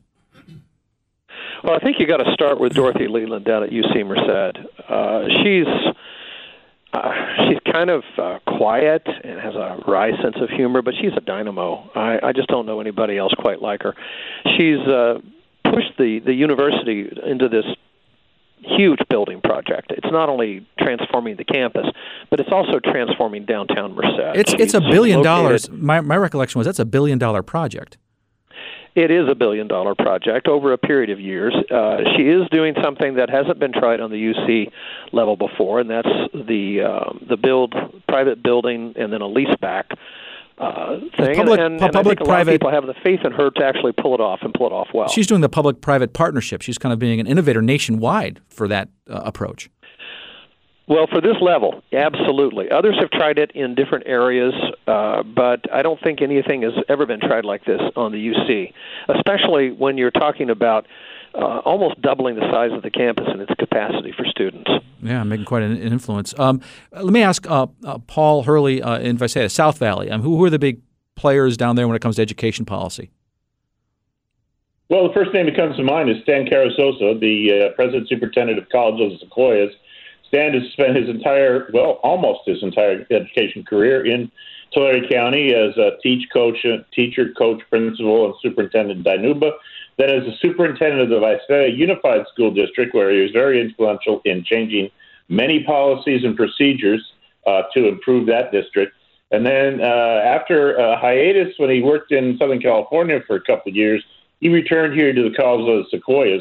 Well, I think you got to start with Dorothy Leland down at U C Merced. Uh, she's uh, she's kind of uh, quiet and has a wry sense of humor, but she's a dynamo. I, I just don't know anybody else quite like her. She's uh, pushed the, the university into this huge building project. It's not only transforming the campus, but it's also transforming downtown Merced. It's it's a billion dollars. My my recollection was that's a billion dollar project. It is a billion dollar project over a period of years. Uh, she is doing something that hasn't been tried on the U C level before, and that's the um, the build private building and then a lease back uh, thing. Public, and, and, public, and I think a lot private, of people have the faith in her to actually pull it off and pull it off well. She's doing the public-private partnership. She's kind of being an innovator nationwide for that uh, approach. Well, for this level, absolutely. Others have tried it in different areas, uh, but I don't think anything has ever been tried like this on the U C, especially when you're talking about uh, almost doubling the size of the campus and its capacity for students. Yeah, making quite an influence. Um, let me ask uh, uh, Paul Hurley uh, in Visalia, South Valley. Um, who, who are the big players down there when it comes to education policy? Well, the first name that comes to mind is Stan Carrizosa, the uh, president superintendent of College of the Sequoias. Stan has spent his entire, well, almost his entire education career in Tulare County as a teach coach, teacher, coach, principal, and superintendent in Dinuba. Then as the superintendent of the Visalia Unified School District, where he was very influential in changing many policies and procedures uh, to improve that district. And then uh, after a hiatus, when he worked in Southern California for a couple of years, he returned here to the College of the Sequoias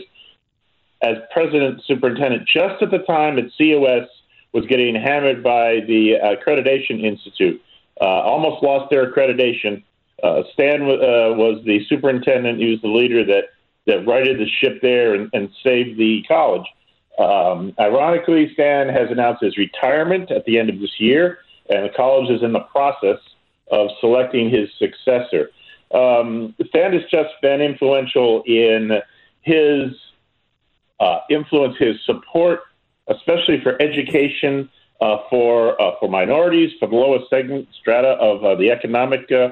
as president superintendent just at the time that C O S was getting hammered by the Accreditation Institute. Uh, almost lost their accreditation. Uh, Stan uh, was the superintendent. He was the leader that, that righted the ship there and, and saved the college. Um, ironically, Stan has announced his retirement at the end of this year, and the college is in the process of selecting his successor. Um, Stan has just been influential in his uh, influence, his support, especially for education uh, for uh, for minorities, for the lowest segment strata of uh, the economic uh,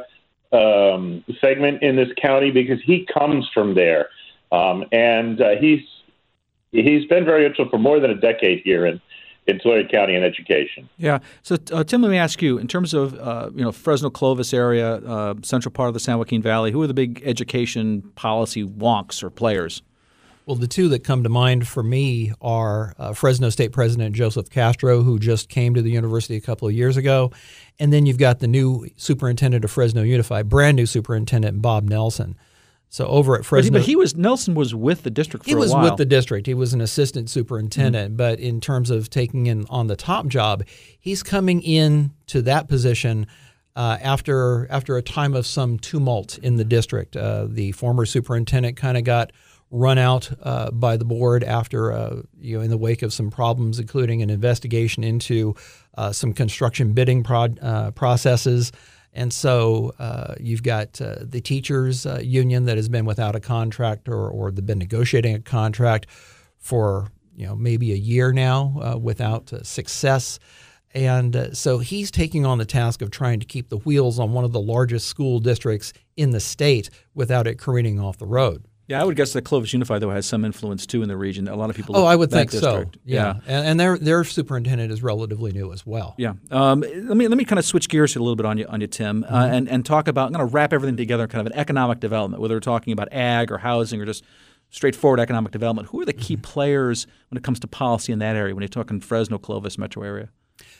um, segment in this county, because he comes from there, um, and uh, he's he's been very influential for more than a decade here in. in Tulare County in education. Yeah. So, uh, Tim, let me ask you, in terms of, uh, you know, Fresno Clovis area, uh, central part of the San Joaquin Valley, who are the big education policy wonks or players? Well, the two that come to mind for me are uh, Fresno State President Joseph Castro, who just came to the university a couple of years ago, and then you've got the new superintendent of Fresno Unified, brand new superintendent, Bob Nelson. So over at Fresno, but he, but he was Nelson was with the district for he a while. He was with the district. He was an assistant superintendent. Mm-hmm. But in terms of taking in on the top job, he's coming in to that position uh, after after a time of some tumult in the district. Uh, the former superintendent kind of got run out uh, by the board after uh, you know in the wake of some problems, including an investigation into uh, some construction bidding prod, uh, processes. And so uh, you've got uh, the teachers uh, union that has been without a contract or, or they've been negotiating a contract for you know maybe a year now uh, without uh, success. And uh, so he's taking on the task of trying to keep the wheels on one of the largest school districts in the state without it careening off the road. Yeah, I would guess that Clovis Unified, though, has some influence, too, in the region. A lot of people Oh, look I would that think district. so. Yeah, yeah. And, and their their superintendent is relatively new as well. Yeah. Um, let me let me kind of switch gears here a little bit on you, on you Tim, mm-hmm. uh, and, and talk about, I'm going to wrap everything together in kind of an economic development, whether we're talking about ag or housing or just straightforward economic development. Who are the key mm-hmm. players when it comes to policy in that area, when you're talking Fresno, Clovis metro area?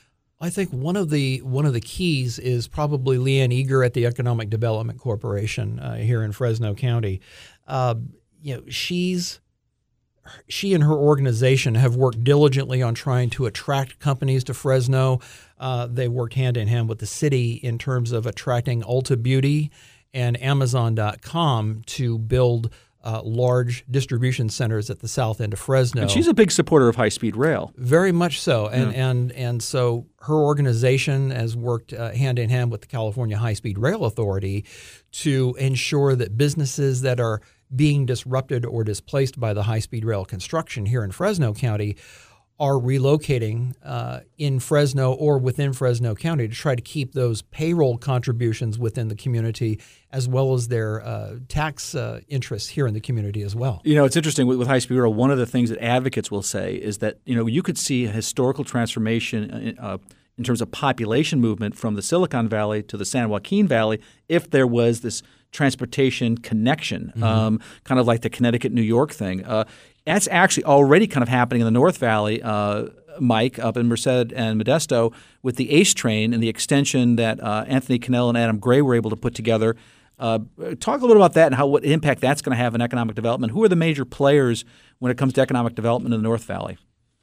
I think one of the one of the keys is probably Leanne Eager at the Economic Development Corporation uh, here in Fresno County. Uh, you know, she's she and her organization have worked diligently on trying to attract companies to Fresno. Uh, they worked hand in hand with the city in terms of attracting Ulta Beauty and Amazon dot com to build Uh, large distribution centers at the south end of Fresno. And she's a big supporter of high-speed rail. Very much so. And Yeah. and and so her organization has worked uh, hand in hand with the California High-Speed Rail Authority to ensure that businesses that are being disrupted or displaced by the high-speed rail construction here in Fresno County are relocating uh, in Fresno or within Fresno County to try to keep those payroll contributions within the community as well as their uh, tax uh, interests here in the community as well. You know, it's interesting with, with high-speed rail. One of the things that advocates will say is that, you know, you could see a historical transformation uh, in terms of population movement from the Silicon Valley to the San Joaquin Valley if there was this transportation connection, mm-hmm. um, kind of like the Connecticut-New York thing. Uh, that's actually already kind of happening in the North Valley, uh, Mike, up in Merced and Modesto with the ACE train and the extension that uh, Anthony Cannell and Adam Gray were able to put together. Uh, talk a little bit about that and how what impact that's going to have in economic development. Who are the major players when it comes to economic development in the North Valley?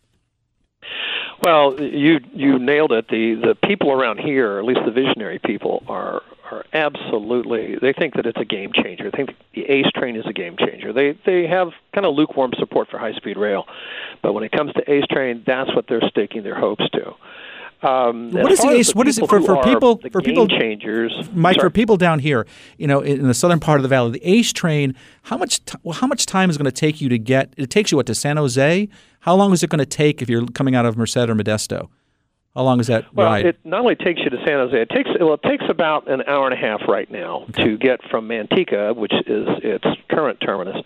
Well, you you nailed it. The the people around here, at least the visionary people, are are absolutely. They think that it's a game changer. They think the ACE train is a game changer. They they have kind of lukewarm support for high speed rail, but when it comes to ACE train, that's what they're staking their hopes to. Um, what is the ACE? What is it for, for people? For people changers, Mike. Sorry. For people down here, you know, in the southern part of the valley, the ACE train. How much? T- how much time is it going to take you to get? It takes you what to San Jose? How long is it going to take if you're coming out of Merced or Modesto? How long is that well, ride? It not only takes you to San Jose. It takes well, it takes about an hour and a half right now okay. to get from Manteca, which is its current terminus,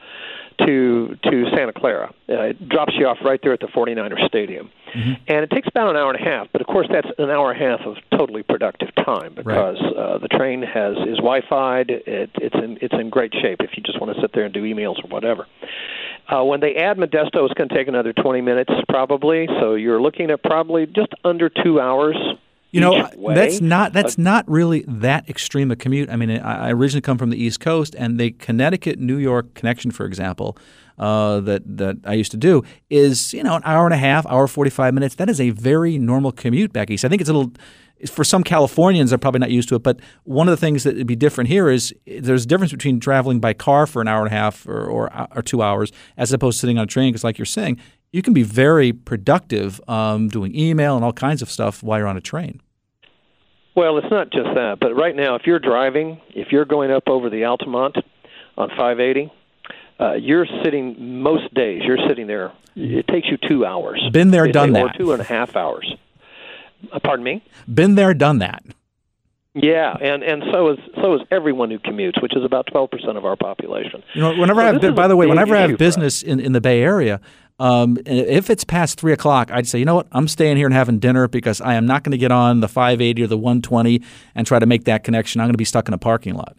to to Santa Clara. Uh, it drops you off right there at the forty-niner Stadium. Mm-hmm. And it takes about an hour and a half, but of course that's an hour and a half of totally productive time because right. uh, the train has is Wi-Fi'd. It, it's in it's in great shape if you just want to sit there and do emails or whatever. Uh, when they add Modesto, it's going to take another twenty minutes probably. So you're looking at probably just under two hours. You know, that's not that's not really that extreme a commute. I mean, I originally come from the East Coast, and the Connecticut-New York connection, for example, uh, that that I used to do is you know an hour and a half, hour forty-five minutes. That is a very normal commute back east. I think it's a little. For some Californians, they're probably not used to it. But one of the things that would be different here is there's a difference between traveling by car for an hour and a half or or, or two hours as opposed to sitting on a train. Because, like you're saying, you can be very productive um, doing email and all kinds of stuff while you're on a train. Well, it's not just that. But right now, if you're driving, if you're going up over the Altamont on five eighty, uh, you're sitting most days. You're sitting there. It takes you two hours. Been there, done that. Or two and a half hours. Uh, pardon me? Been there, done that. Yeah, and, and so is so is everyone who commutes, which is about twelve percent of our population. You know, whenever so I have, by the way, whenever I have business us. in, in the Bay Area, um, if it's past three o'clock, I'd say, you know what, I'm staying here and having dinner because I am not going to get on the five eighty or the one twenty and try to make that connection. I'm going to be stuck in a parking lot.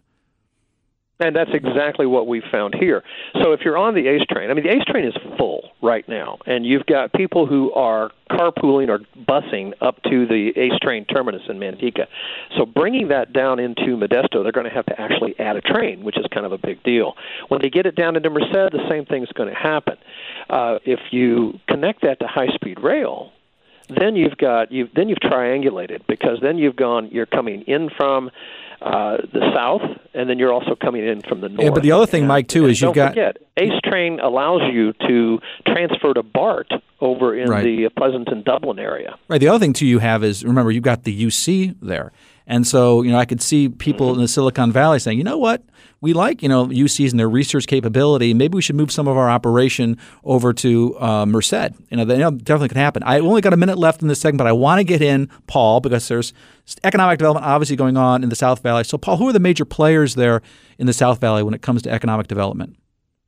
And that's exactly what we found here. So if you're on the ACE train, I mean, the ACE train is full right now, and you've got people who are carpooling or busing up to the ACE train terminus in Manteca. So bringing that down into Modesto, they're going to have to actually add a train, which is kind of a big deal. When they get it down into Merced, the same thing is going to happen. Uh, if you connect that to high-speed rail, then you've got you then you've triangulated because then you've gone you're coming in from uh, the south and then you're also coming in from the north. Yeah, but the other thing, and, Mike, too, is you've don't got forget, ACE train allows you to transfer to BART over in right. the Pleasanton Dublin area. Right. The other thing too you have is remember you've got the U C there. And so, you know, I could see people in the Silicon Valley saying, you know what, we like, you know, U Cs and their research capability. Maybe we should move some of our operation over to uh, Merced. You know, that you know, definitely could happen. I only got a minute left in this segment, but I want to get in, Paul, because there's economic development obviously going on in the South Valley. So, Paul, who are the major players there in the South Valley when it comes to economic development?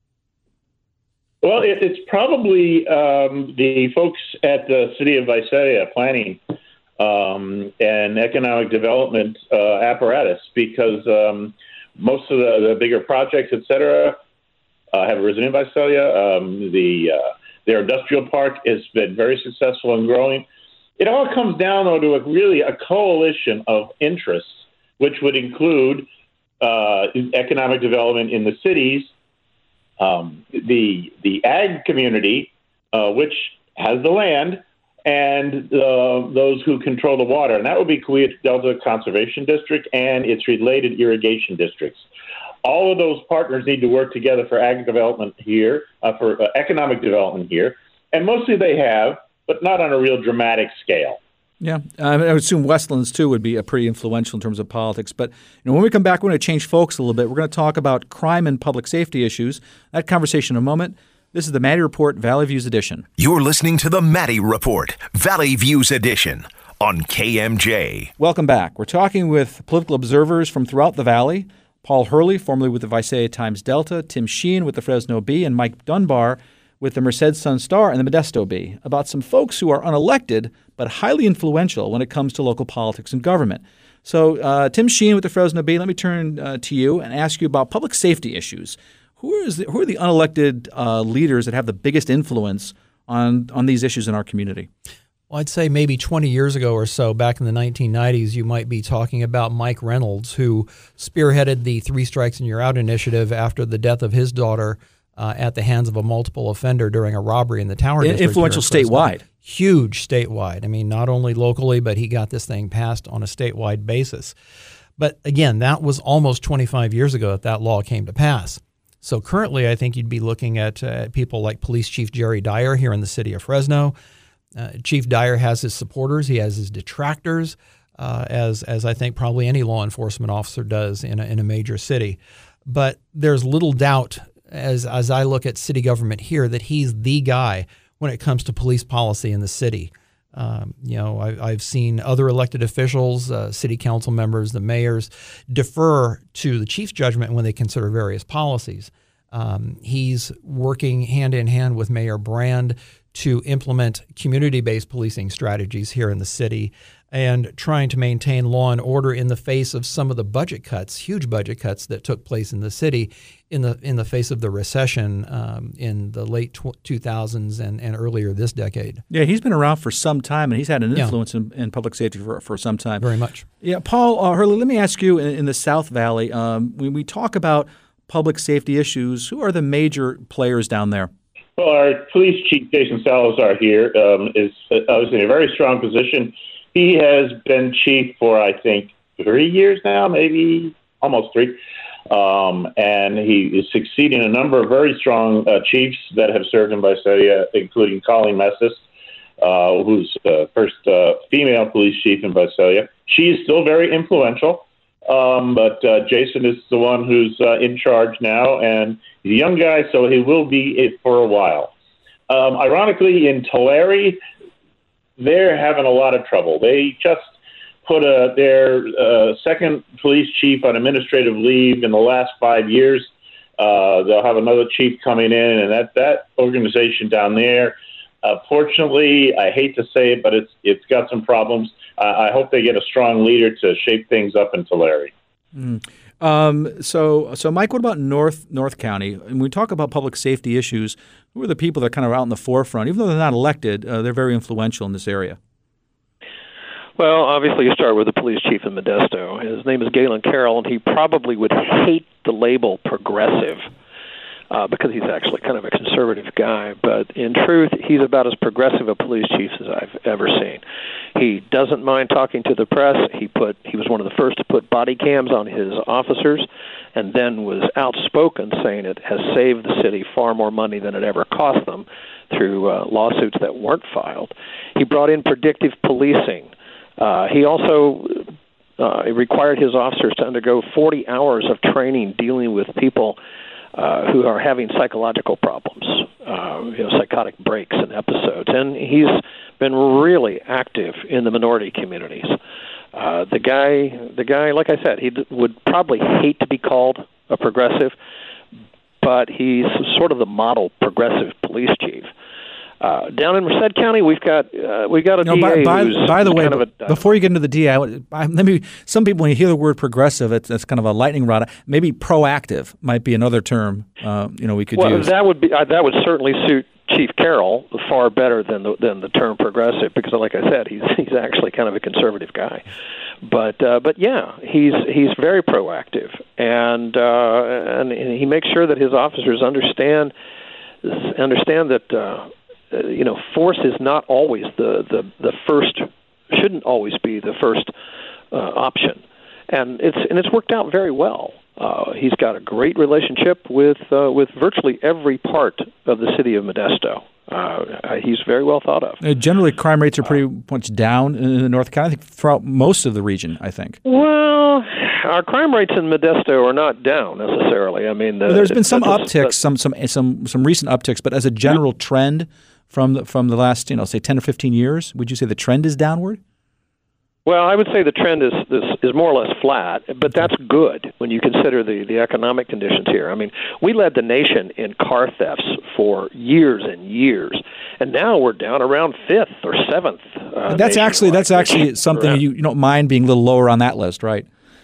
Well, it, it's probably um, the folks at the City of Visalia planning Um, and economic development uh, apparatus, because um, most of the, the bigger projects, et cetera, uh, have arisen in Visalia. Um, the uh, their industrial park has been very successful in growing. It all comes down, though, to a, really a coalition of interests, which would include uh, economic development in the cities, um, the the ag community, uh, which has the land, and uh, those who control the water. And that would be Cahuilla Delta Conservation District and its related irrigation districts. All of those partners need to work together for ag development here, uh, for uh, economic development here. And mostly they have, but not on a real dramatic scale. Yeah, I would assume Westlands, too, would be a pretty influential in terms of politics. But you know, when we come back, we're going to change focus a little bit. We're going to talk about crime and public safety issues. That conversation in a moment. This is the Maddie Report, Valley Views Edition. You're listening to the Maddie Report, Valley Views Edition on K M J. Welcome back. We're talking with political observers from throughout the Valley. Paul Hurley, formerly with the Visalia Times-Delta, Tim Sheehan with the Fresno Bee, and Mike Dunbar with the Merced Sun-Star and the Modesto Bee, about some folks who are unelected but highly influential when it comes to local politics and government. So, uh, Tim Sheehan with the Fresno Bee, let me turn uh, to you and ask you about public safety issues. Who is the, who are the unelected uh, leaders that have the biggest influence on on these issues in our community? Well, I'd say maybe twenty years ago or so, back in the nineteen nineties, you might be talking about Mike Reynolds, who spearheaded the Three Strikes and You're Out initiative after the death of his daughter uh, at the hands of a multiple offender during a robbery in the Tower District. Influential statewide. Huge statewide. I mean, not only locally, but he got this thing passed on a statewide basis. But again, that was almost twenty-five years ago that that law came to pass. So currently, I think you'd be looking at uh, people like Police Chief Jerry Dyer here in the city of Fresno. Uh, Chief Dyer has his supporters. He has his detractors, uh, as as I think probably any law enforcement officer does in a, in a major city. But there's little doubt, as as I look at city government here, that he's the guy when it comes to police policy in the city. Um, you know, I, I've seen other elected officials, uh, city council members, the mayors, defer to the chief's judgment when they consider various policies. Um, he's working hand in hand with Mayor Brand to implement community-based policing strategies here in the city and trying to maintain law and order in the face of some of the budget cuts, huge budget cuts that took place in the city in the in the face of the recession um, in the late tw- two thousands and, and earlier this decade. Yeah, he's been around for some time, and he's had an influence yeah. in, in public safety for, for some time. Very much. Yeah, Paul uh, Hurley, let me ask you, in, in the South Valley, um, when we talk about public safety issues, who are the major players down there? Well, our police chief, Jason Salazar, here um, is obviously in a very strong position. He has been chief for, I think, three years now, maybe almost three. Um, and he is succeeding a number of very strong uh, chiefs that have served in Visalia, including Colleen Messis, uh, who's the first uh, female police chief in Visalia. She's still very influential, um, but uh, Jason is the one who's uh, in charge now, and he's a young guy, so he will be it for a while. Um, ironically, in Tulare, they're having a lot of trouble. They just put a, their uh, second police chief on administrative leave in the last five years. Uh, they'll have another chief coming in, and that, that organization down there, uh, fortunately, I hate to say it, but it's it's got some problems. Uh, I hope they get a strong leader to shape things up in Tulare. Mm. Um, so, so Mike, what about North North County? When we talk about public safety issues, who are the people that are kind of out in the forefront? Even though they're not elected, uh, they're very influential in this area. Well, obviously you start with the police chief in Modesto. His name is Galen Carroll, and he probably would hate the label progressive uh, because he's actually kind of a conservative guy. But in truth, he's about as progressive a police chief as I've ever seen. He doesn't mind talking to the press. He put he was one of the first to put body cams on his officers, and then was outspoken saying it has saved the city far more money than it ever cost them through uh, lawsuits that weren't filed. He brought in predictive policing. Uh, he also uh, required his officers to undergo forty hours of training dealing with people uh, who are having psychological problems, uh, you know, psychotic breaks and episodes. And he's been really active in the minority communities. Uh, the guy, the guy, like I said, he d- would probably hate to be called a progressive, but he's sort of the model progressive police chief. Uh, down in Merced County, we've got uh, we got a no, D A by, by, who's by the way, kind of a, uh, before you get into the D A, I, I, let me. Some people, when you hear the word progressive, it's, it's kind of a lightning rod. Maybe proactive might be another term. Uh, you know, we could well, use. that would be uh, that would certainly suit Chief Carroll far better than the than the term progressive, because, like I said, he's he's actually kind of a conservative guy. But uh, but yeah, he's he's very proactive, and uh, and he makes sure that his officers understand understand that uh, you know force is not always the, the, the first shouldn't always be the first uh, option, and it's and it's worked out very well. Uh, he's got a great relationship with uh, with virtually every part of the city of Modesto. Uh, he's very well thought of. Uh, generally, crime rates are pretty much down in the North County, I think, throughout most of the region, I think. Well, our crime rates in Modesto are not down necessarily. I mean, the, well, there's been some the, upticks, the, some some some some recent upticks, but as a general yeah. trend from the, from the last, you know, say ten or fifteen years, would you say the trend is downward? Well, I would say the trend is, is is more or less flat, but that's good when you consider the, the economic conditions here. I mean, we led the nation in car thefts for years and years, and now we're down around fifth or seventh. Uh, that's actually that's actually something you, you don't mind being a little lower on that list, right?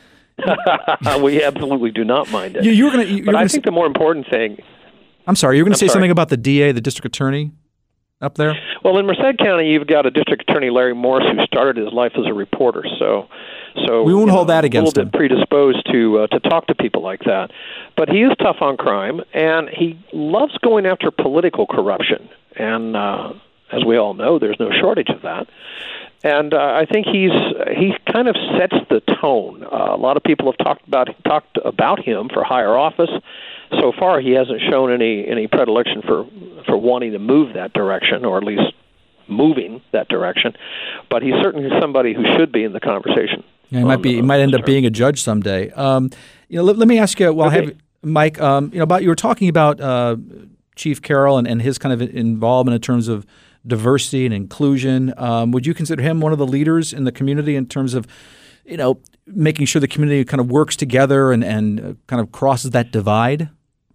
We absolutely do not mind it. You, you were gonna, you but were I gonna think say, the more important thing. I'm sorry, you were going to say sorry. something about the D A, the district attorney, up there? Well, in Merced County, you've got a district attorney, Larry Morris, who started his life as a reporter. So, so we won't hold know, that against him. A little bit predisposed to uh, to talk to people like that, but he is tough on crime, and he loves going after political corruption. And uh, as we all know, there's no shortage of that. And uh, I think he's he kind of sets the tone. Uh, a lot of people have talked about talked about him for higher office. So far, he hasn't shown any, any predilection for, for wanting to move that direction, or at least moving that direction. But he's certainly somebody who should be in the conversation. Yeah, he might be. He might end up being a judge someday. Um, you know, let, let me ask you. Well, okay. have Mike. Um, you know, about you were talking about uh, Chief Carroll and, and his kind of involvement in terms of diversity and inclusion. Um, would you consider him one of the leaders in the community in terms of, you know, making sure the community kind of works together and and uh, kind of crosses that divide?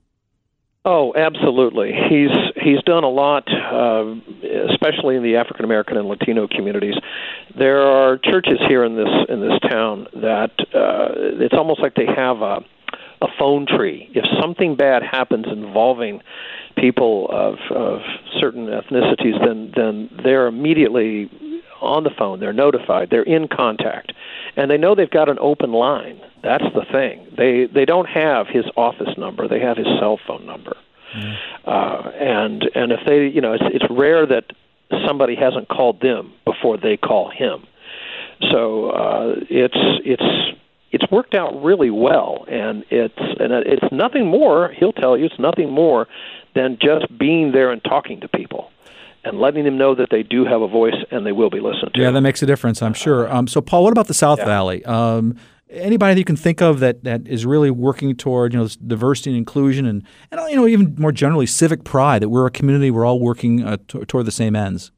Oh, absolutely. He's he's done a lot, uh, especially in the African American and Latino communities. There are churches here in this in this town that uh, it's almost like they have a a phone tree. If something bad happens involving people of, of certain ethnicities, then then they're immediately on the phone. They're notified. They're in contact, and they know they've got an open line. That's the thing. They they don't have his office number. They have his cell phone number. Mm. Uh, and and if they, you know, it's it's rare that somebody hasn't called them before they call him. So uh, it's it's it's worked out really well, and it's and it's nothing more. He'll tell you it's nothing more than just being there and talking to people, and letting them know that they do have a voice and they will be listened to. Yeah, that makes a difference, I'm sure. Um, so, Paul, what about the South yeah. Valley? Um, anybody that you can think of that, that is really working toward, you know, this diversity and inclusion, and, and you know, even more generally, civic pride, that we're a community, we're all working uh, t- toward the same ends?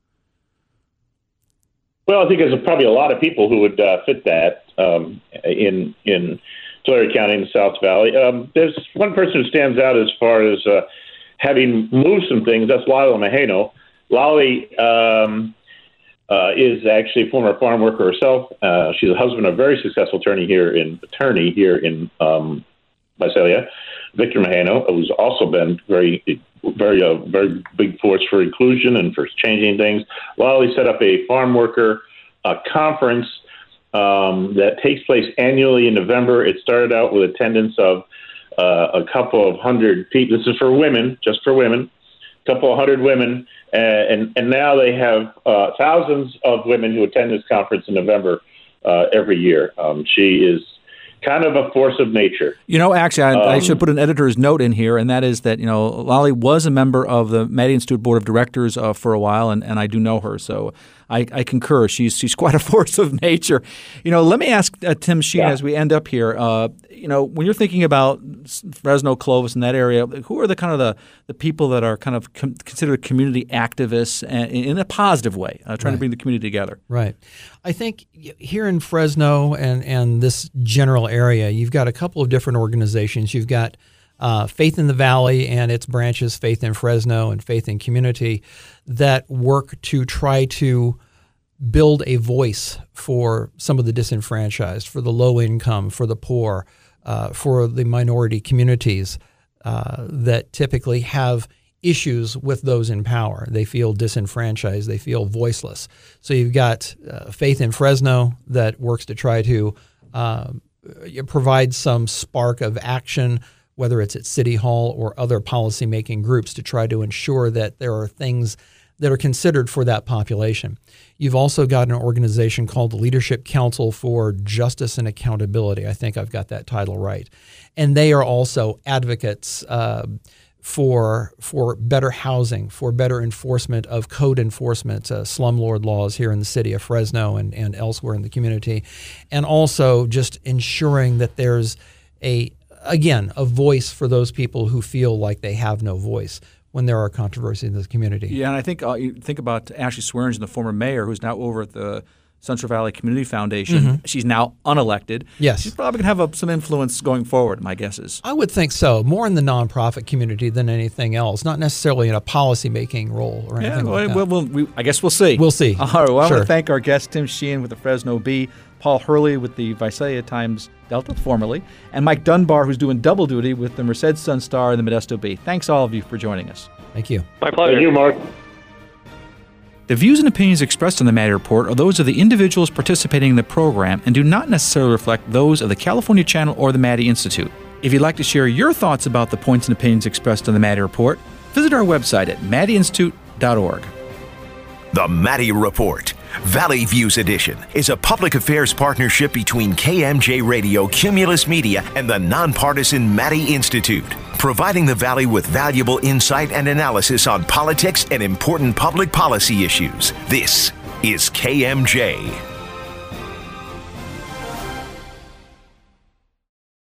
Well, I think there's probably a lot of people who would uh, fit that um, in in Tulare County in the South Valley. Um, there's one person who stands out as far as uh, having moved some things. That's Lila Mahano. Lolly um, uh, is actually a former farm worker herself. Uh, she's a husband of a very successful attorney here in attorney here in um, Visalia, Victor Mahano, who's also been very, very, uh, very big force for inclusion and for changing things. Lolly set up a farm worker uh, conference um, that takes place annually in November. It started out with attendance of uh, a couple of hundred people. This is for women, just for women. A couple of hundred women, uh, and and now they have uh, thousands of women who attend this conference in November uh, every year. Um, she is kind of a force of nature. You know, actually, I, um, I should put an editor's note in here, and that is that, you know, Lolly was a member of the Maddie Institute Board of Directors uh, for a while, and, and I do know her, so I, I concur. She's she's quite a force of nature. You know, let me ask uh, Tim Sheen yeah. as we end up here. Uh, you know, when you're thinking about Fresno, Clovis, and that area, who are the kind of the, the people that are kind of com- considered community activists and, in a positive way, uh, trying right. to bring the community together? Right. I think here in Fresno and, and this general area, you've got a couple of different organizations. You've got uh, Faith in the Valley and its branches, Faith in Fresno and Faith in Community, that work to try to build a voice for some of the disenfranchised, for the low income, for the poor, uh, for the minority communities uh, that typically have issues with those in power. They feel disenfranchised. They feel voiceless. So you've got uh, Faith in Fresno that works to try to uh, provide some spark of action, whether it's at City Hall or other policymaking groups, to try to ensure that there are things that are considered for that population. You've also got an organization called the Leadership Council for Justice and Accountability. I think I've got that title right. And they are also advocates uh, for for better housing, for better enforcement of code enforcement, uh, slumlord laws here in the city of Fresno and, and elsewhere in the community, and also just ensuring that there's a, again, a voice for those people who feel like they have no voice when there are controversies in the community. Yeah, and I think uh, you think about Ashley Swearingen, the former mayor, who's now over at the Central Valley Community Foundation. Mm-hmm. She's now unelected. Yes. She's probably going to have a, some influence going forward, my guess is. I would think so. More in the nonprofit community than anything else, not necessarily in a policy-making role or anything yeah, like well, that. Well, we, I guess we'll see. We'll see. All right, well, I sure. want to thank our guests, Tim Sheehan with the Fresno Bee, Paul Hurley with the Visalia Times-Delta, formerly, and Mike Dunbar, who's doing double duty with the Merced Sun-Star and the Modesto Bee. Thanks, all of you, for joining us. Thank you. My pleasure. Thank you, Mark. The views and opinions expressed on the Maddie Report are those of the individuals participating in the program and do not necessarily reflect those of the California Channel or the Maddie Institute. If you'd like to share your thoughts about the points and opinions expressed on the Maddie Report, visit our website at maddie institute dot org. The Maddie Report, Valley Views Edition, is a public affairs partnership between K M J Radio, Cumulus Media, and the nonpartisan Maddie Institute, providing the Valley with valuable insight and analysis on politics and important public policy issues. This is K M J.